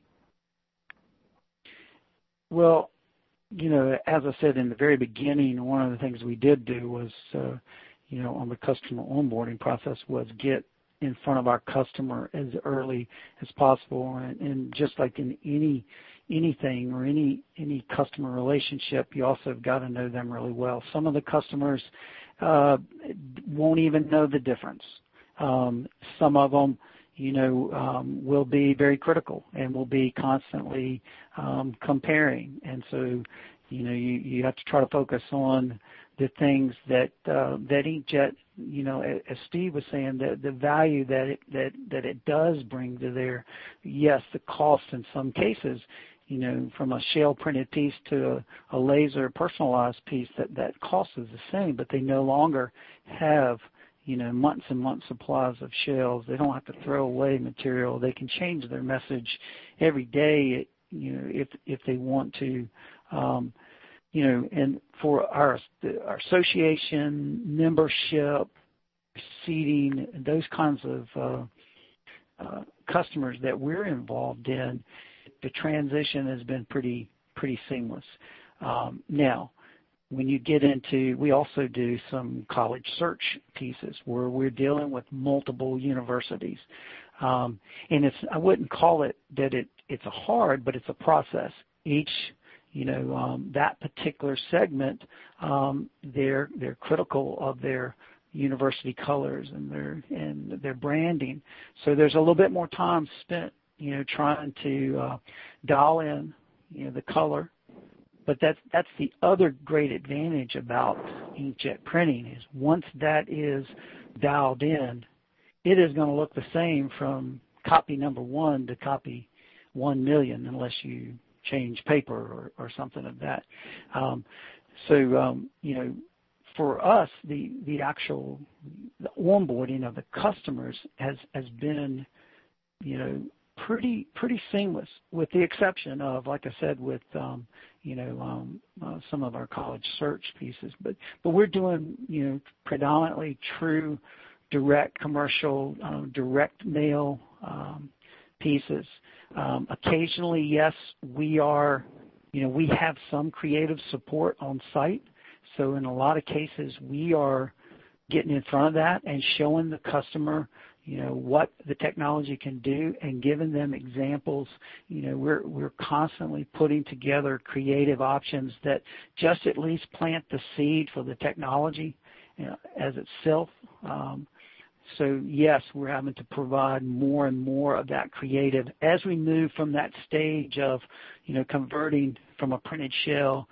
Well, you know, as I said in the very beginning, one of the things we did do was, uh, you know, on the customer onboarding process was get in front of our customer as early as possible, and, and just like in any anything or any any customer relationship, you also have got to know them really well. Some of the customers uh, won't even know the difference. Um, some of them, you know, um, will be very critical and will be constantly um, comparing, and so you know you, you have to try to focus on the things that uh, that inkjet, you know, as Steve was saying, the the value that it that that it does bring to their, yes, the cost in some cases, you know, from a shell printed piece to a, a laser personalized piece, that that cost is the same, but they no longer have, you know, months and months supplies of shells. They don't have to throw away material. They can change their message every day, you know, if if they want to. Um, You know, and for our our association membership, seating, those kinds of uh, uh, customers that we're involved in, the transition has been pretty pretty seamless. Um, now, when you get into, we also do some college search pieces where we're dealing with multiple universities, um, and it's I wouldn't call it that it it's a hard, but it's a process. Each You know, um, that particular segment, um, they're they're critical of their university colors and their and their branding. So there's a little bit more time spent, you know, trying to uh, dial in, you know, the color. But that's that's the other great advantage about inkjet printing is once that is dialed in, it is going to look the same from copy number one to copy one million, unless you change paper or, or something of that. Um, so, um, you know, for us, the, the actual the onboarding of the customers has, has been, you know, pretty pretty seamless, with the exception of, like I said, with, um, you know, um, uh, some of our college search pieces. But, but we're doing, you know, predominantly true direct commercial, um, direct mail um, pieces. Um, occasionally, yes, we are, you know, we have some creative support on site. So in a lot of cases, we are getting in front of that and showing the customer, you know, what the technology can do and giving them examples. You know, we're we're constantly putting together creative options that just at least plant the seed for the technology, you know, as itself. Um, So, yes, we're having to provide more and more of that creative as we move from that stage of, you know, converting from a printed shell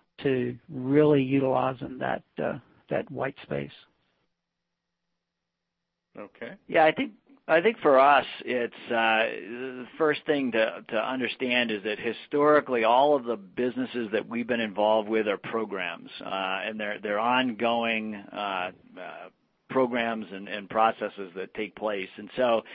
to really utilizing that uh, that white space. Okay. Yeah, I think I think for us, it's uh, the first thing to, to understand is that historically all of the businesses that we've been involved with are programs, uh, and they're, they're ongoing uh, uh programs and, and processes that take place. And so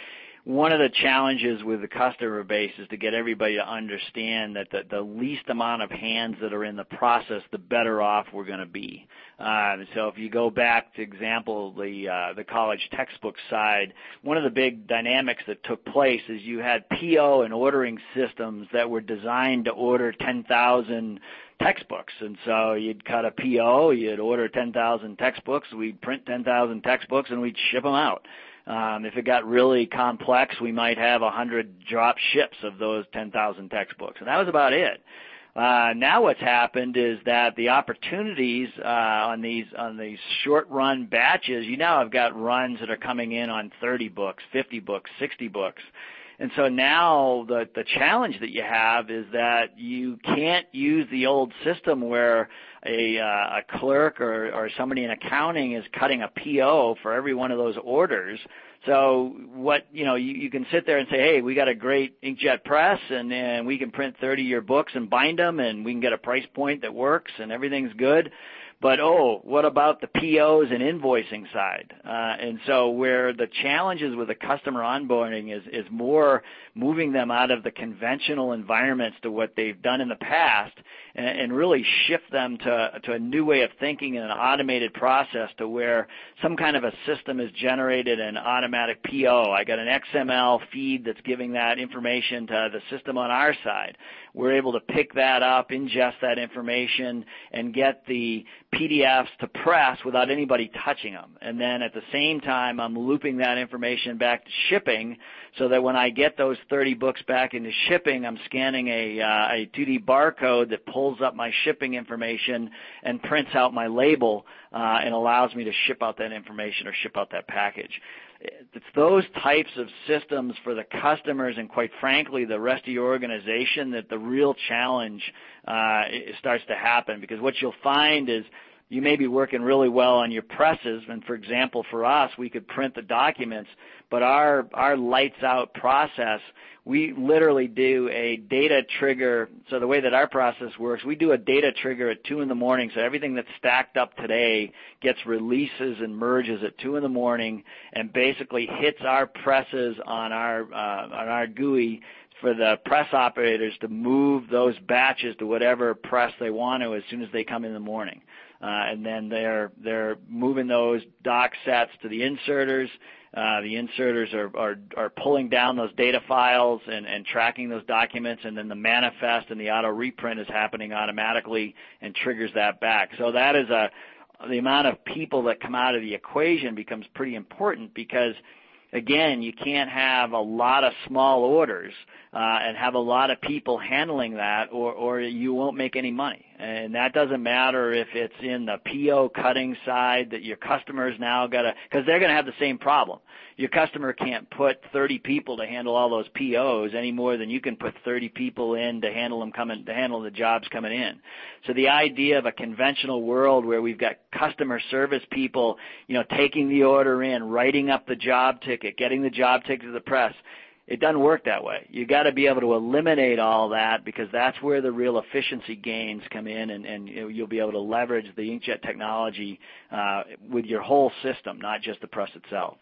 one of the challenges with the customer base is to get everybody to understand that the, the least amount of hands that are in the process, the better off we're going to be. Uh, so if you go back to example the uh, the college textbook side, one of the big dynamics that took place is you had P O and ordering systems that were designed to order ten thousand textbooks. And so you'd cut a P O, you'd order ten thousand textbooks, we'd print ten thousand textbooks, and we'd ship them out. Um, if it got really complex, we might have one hundred drop ships of those ten thousand textbooks. And that was about it. Uh, now what's happened is that the opportunities uh, on these on these short-run batches, you now have got runs that are coming in on thirty books, fifty books, sixty books. And so now the, the challenge that you have is that you can't use the old system where a, uh, a clerk or, or somebody in accounting is cutting a P O for every one of those orders. So what, you know, you, you can sit there and say, hey, we got a great inkjet press and, and we can print thirty of your books and bind them and we can get a price point that works and everything's good. But, oh, what about the P Os and invoicing side? Uh, and so where the challenges with the customer onboarding is, is more moving them out of the conventional environments to what they've done in the past and, and really shift them to, to a new way of thinking and an automated process to where some kind of a system is generated an automatic P O. I got an X M L feed that's giving that information to the system on our side. We're able to pick that up, ingest that information, and get the P D Fs to press without anybody touching them. And then at the same time, I'm looping that information back to shipping so that when I get those thirty books back into shipping, I'm scanning a, uh, a two D barcode that pulls up my shipping information and prints out my label uh, and allows me to ship out that information or ship out that package. It's those types of systems for the customers and, quite frankly, the rest of your organization that the real challenge uh, starts to happen, because what you'll find is you may be working really well on your presses, and, for example, for us, we could print the documents, but our, our lights-out process, we literally do a data trigger. So the way that our process works, we do a data trigger at two in the morning, so everything that's stacked up today gets releases and merges at two in the morning and basically hits our presses on our uh, on our G U I for the press operators to move those batches to whatever press they want to as soon as they come in the morning. Uh, and then they're they're moving those doc sets to the inserters. Uh, the inserters are, are, are pulling down those data files and, and tracking those documents, and then the manifest and the auto reprint is happening automatically and triggers that back. So that is a the amount of people that come out of the equation becomes pretty important, because again, you can't have a lot of small orders uh, and have a lot of people handling that, or, or you won't make any money. And that doesn't matter if it's in the P O cutting side that your customers now got to, because they're going to have the same problem. Your customer can't put thirty people to handle all those P Os any more than you can put thirty people in to handle them coming, to handle the jobs coming in. So the idea of a conventional world where we've got customer service people, you know, taking the order in, writing up the job ticket, getting the job ticket to the press, it doesn't work that way. You got to be able to eliminate all that, because that's where the real efficiency gains come in, and, and you'll be able to leverage the inkjet technology uh, with your whole system, not just the press itself.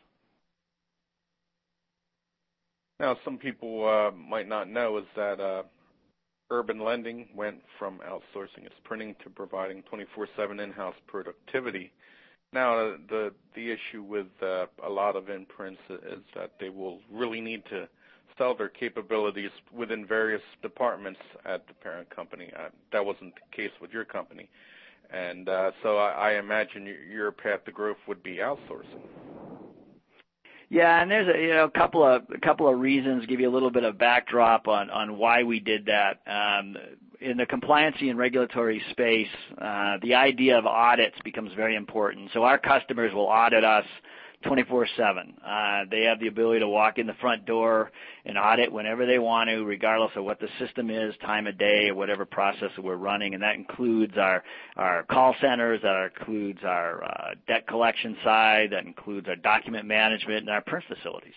Now, some people uh, might not know is that uh, Urban Lending went from outsourcing its printing to providing twenty-four seven in-house productivity. Now, uh, the the issue with uh, a lot of imprints is that they will really need to sell their capabilities within various departments at the parent company. Uh, that wasn't the case with your company. And uh, so I, I imagine your path to growth would be outsourcing. Yeah, and there's a you know a couple of a couple of reasons. Give you a little bit of backdrop on on why we did that. Um, in the compliancy and regulatory space, uh, the idea of audits becomes very important. So our customers will audit us twenty-four seven. Uh, they have the ability to walk in the front door and audit whenever they want to, regardless of what the system is, time of day, or whatever process that we're running. And that includes our, our call centers, that includes our uh, debt collection side, that includes our document management and our print facilities.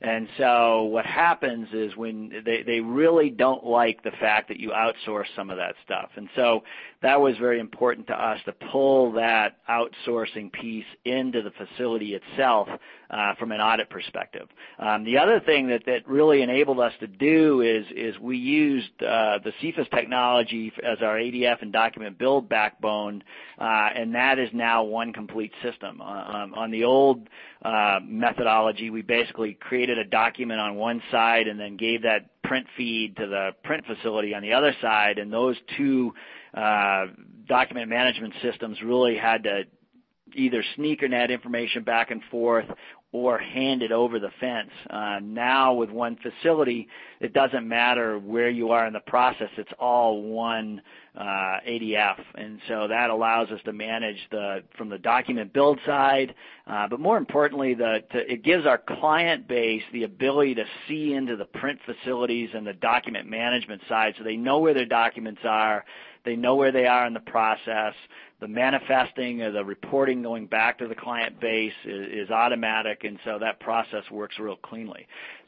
And so what happens is when they, they really don't like the fact that you outsource some of that stuff. And so that was very important to us to pull that outsourcing piece into the facility itself uh, from an audit perspective. Um, the other thing that, that really enabled us to do is, is we used uh, the C F A S technology as our A D F and document build backbone, uh, and that is now one complete system. Uh, um, on the old uh, methodology, we basically created a document on one side and then gave that print feed to the print facility on the other side, and those two uh, document management systems really had to either sneaker net information back and forth or hand it over the fence. Uh, now with one facility, it doesn't matter where you are in the process. It's all one uh, A D F. And so that allows us to manage the from the document build side, uh, but more importantly, the, to, it gives our client base the ability to see into the print facilities and the document management side so they know where their documents are. They know where they are in the process. The manifesting or the reporting going back to the client base is, is automatic, and so that process works real cleanly.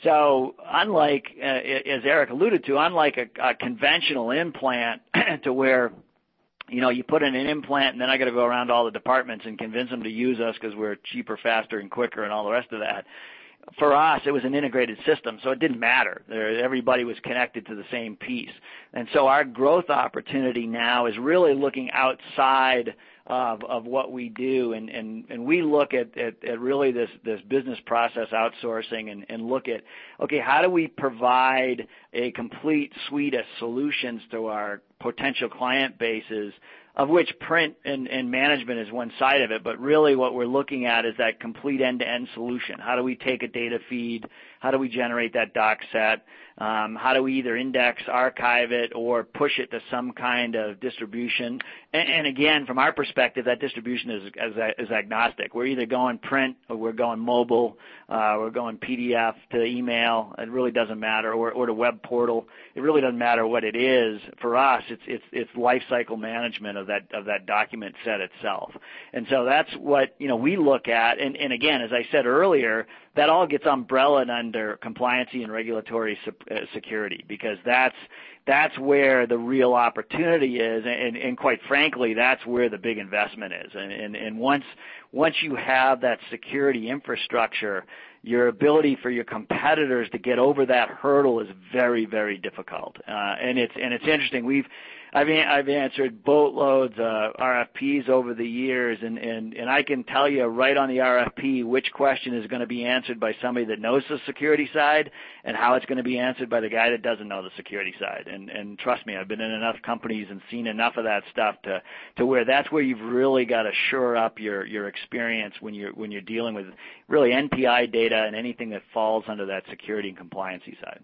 So unlike, uh, as Eric alluded to, unlike a, a conventional implant to where, you know, you put in an implant and then I got to go around to all the departments and convince them to use us because we're cheaper, faster, and quicker and all the rest of that. For us, it was an integrated system, so it didn't matter. There, everybody was connected to the same piece. And so our growth opportunity now is really looking outside of, of what we do, and, and, and we look at, at, at really this, this business process outsourcing and, and look at, okay, how do we provide a complete suite of solutions to our potential client bases, of which print and, and management is one side of it, but really what we're looking at is that complete end-to-end solution. How do we take a data feed? How do we generate that doc set? Um, how do we either index, archive it, or push it to some kind of distribution? And, and again, from our perspective, that distribution is, is, is agnostic. We're either going print or we're going mobile, uh, we're going P D F to email. It really doesn't matter, or, or to web portal. It really doesn't matter what it is. For us, it's it's it's life cycle management of that of that document set itself. And so that's what, you know, we look at. And, and again, as I said earlier, that all gets umbrellaed under compliancy and regulatory security, because that's that's where the real opportunity is, and, and quite frankly, that's where the big investment is. And, and, and once once you have that security infrastructure, your ability for your competitors to get over that hurdle is very, very difficult. Uh, and it's and it's interesting. We've I've I've answered boatloads of R F Ps over the years, and, and, and I can tell you right on the R F P which question is going to be answered by somebody that knows the security side and how it's going to be answered by the guy that doesn't know the security side. And, and trust me, I've been in enough companies and seen enough of that stuff to, to where that's where you've really got to shore up your, your experience when you're when you're dealing with really N P I data and anything that falls under that security and compliancy side.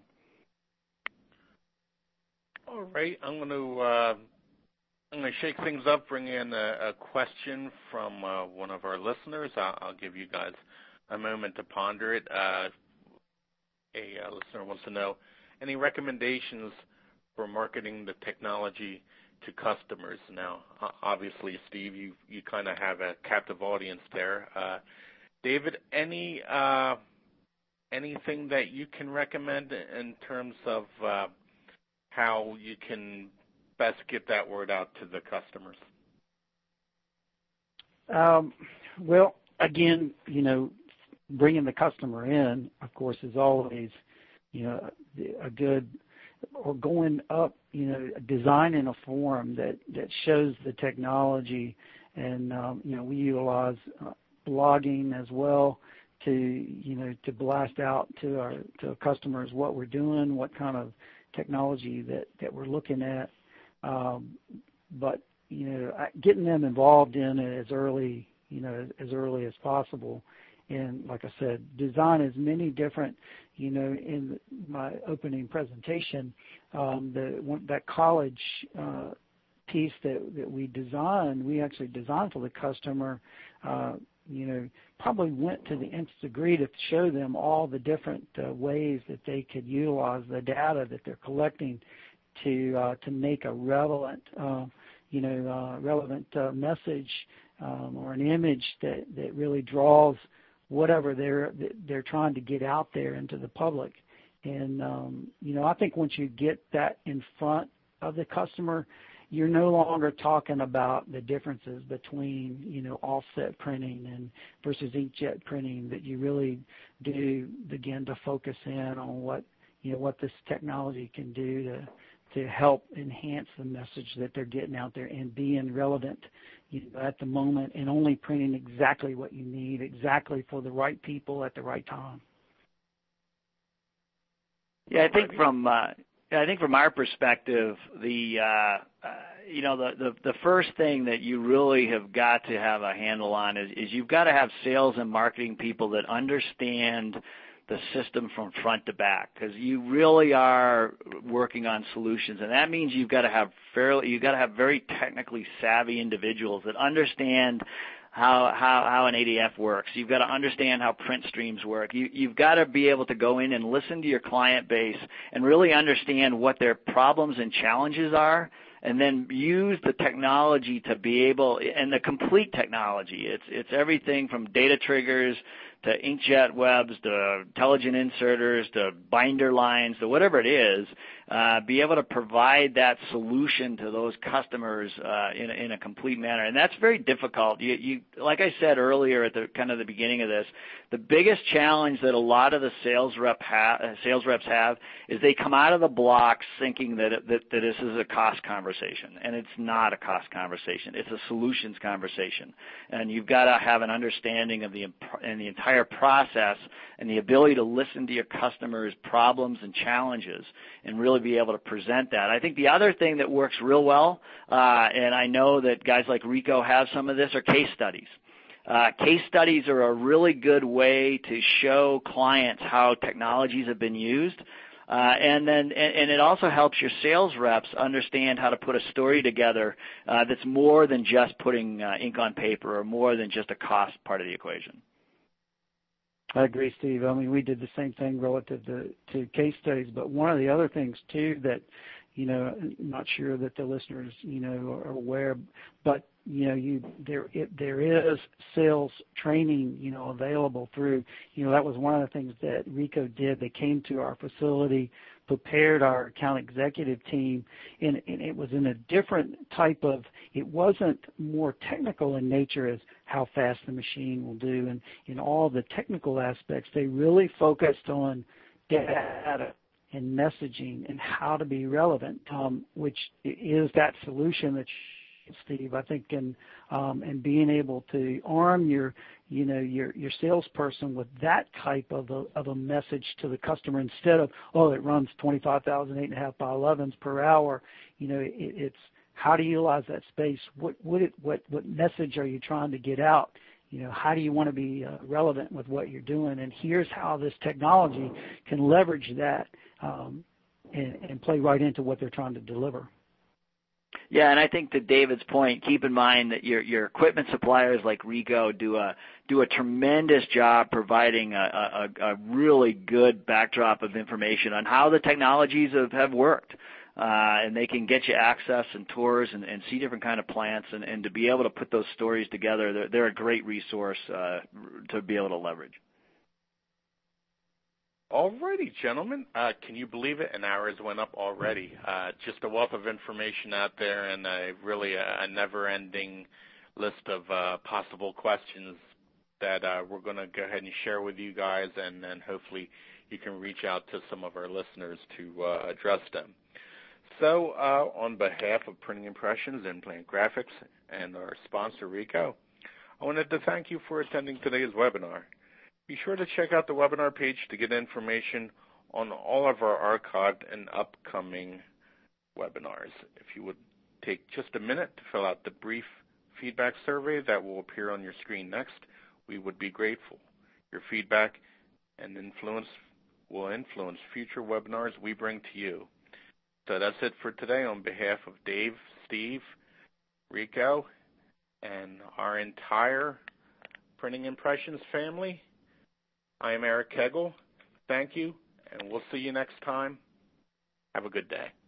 All right, I'm going to uh, I'm going to shake things up, bring in a, a question from uh, one of our listeners. I'll, I'll give you guys a moment to ponder it. Uh, a uh, listener wants to know any recommendations for marketing the technology to customers. Now, obviously, Steve, you you kind of have a captive audience there. Uh, David, any uh, anything that you can recommend in terms of uh, how you can best get that word out to the customers? Um, well, again, you know, bringing the customer in, of course, is always, you know, a good, or going up, you know, designing a form that, that shows the technology. And, um, you know, we utilize uh, blogging as well to, you know, to blast out to our, to our customers what we're doing, what kind of technology that, that we're looking at, um, but you know, getting them involved in it as early, you know, as early as possible. And like I said, design as many different, you know, in my opening presentation, um, the one, that college uh, piece that, that we designed, we actually designed for the customer. Uh, you know, probably went to the nth degree to show them all the different uh, ways that they could utilize the data that they're collecting to uh, to make a relevant, uh, you know, uh, relevant uh, message um, or an image that, that really draws whatever they're they're trying to get out there into the public. And um, you know, I think once you get that in front of the customer, you're no longer talking about the differences between, you know, offset printing and versus inkjet printing, that you really do begin to focus in on what, you know, what this technology can do to to help enhance the message that they're getting out there and being relevant, you know, at the moment, and only printing exactly what you need, exactly for the right people at the right time. Yeah, I think from uh, I think from our perspective, the uh, uh, you know the, the the first thing that you really have got to have a handle on is, is you've got to have sales and marketing people that understand the system from front to back, because you really are working on solutions, and that means you've got to have fairly you've got to have very technically savvy individuals that understand how how how an A D F works. You've got to understand how print streams work. You, you've got to be able to go in and listen to your client base and really understand what their problems and challenges are, and then use the technology to be able, and the complete technology. It's it's everything from data triggers to inkjet webs to intelligent inserters to binder lines to whatever it is, uh, be able to provide that solution to those customers uh, in, a, in a complete manner. And that's very difficult. You, you, like I said earlier at the kind of the beginning of this, the biggest challenge that a lot of the sales rep ha- sales reps have is they come out of the blocks thinking that, it, that that this is a cost conversation, and it's not a cost conversation. It's a solutions conversation, and you've got to have an understanding of the and the entire process and the ability to listen to your customers' problems and challenges and really be able to present that. I think the other thing that works real well, uh, and I know that guys like Rico have some of this, are case studies. Uh, case studies are a really good way to show clients how technologies have been used. Uh, and then, and, and it also helps your sales reps understand how to put a story together uh, that's more than just putting uh, ink on paper, or more than just a cost part of the equation. I agree, Steve. I mean, we did the same thing relative to, to case studies, but one of the other things, too, that, you know, I'm not sure that the listeners, you know, are aware, but, you know, you there it, there is sales training, you know, available through, you know, that was one of the things that Rico did. They came to our facility, prepared our account executive team, and, and it was in a different type of, it wasn't more technical in nature as how fast the machine will do, and in all the technical aspects, they really focused on data and messaging and how to be relevant, um, which is that solution that Steve, I think, and um, and being able to arm your, you know, your your salesperson with that type of a of a message to the customer, instead of, oh, it runs twenty-five thousand eight and a half by elevens per hour. You know, it, it's how to utilize that space. What what it, what what message are you trying to get out? You know, how do you want to be uh, relevant with what you're doing? And here's how this technology can leverage that um, and, and play right into what they're trying to deliver. Yeah, and I think to David's point, keep in mind that your your equipment suppliers like Rico do a do a tremendous job providing a, a, a really good backdrop of information on how the technologies have, have worked. Uh, and they can get you access and tours and, and see different kind of plants, and, and to be able to put those stories together, they're, they're a great resource uh, to be able to leverage. Alrighty, gentlemen. Uh, can you believe it? An hour has went up already. Uh, just a wealth of information out there, and a, really a, a never-ending list of uh, possible questions that uh, we're going to go ahead and share with you guys, and then hopefully you can reach out to some of our listeners to uh, address them. So uh, on behalf of Printing Impressions and Plant Graphics and our sponsor, Rico, I wanted to thank you for attending today's webinar. Be sure to check out the webinar page to get information on all of our archived and upcoming webinars. If you would take just a minute to fill out the brief feedback survey that will appear on your screen next, we would be grateful. Your feedback and influence will influence future webinars we bring to you. So that's it for today. On behalf of Dave, Steve, Rico, and our entire Printing Impressions family, I am Eric Kegel. Thank you, and we'll see you next time. Have a good day.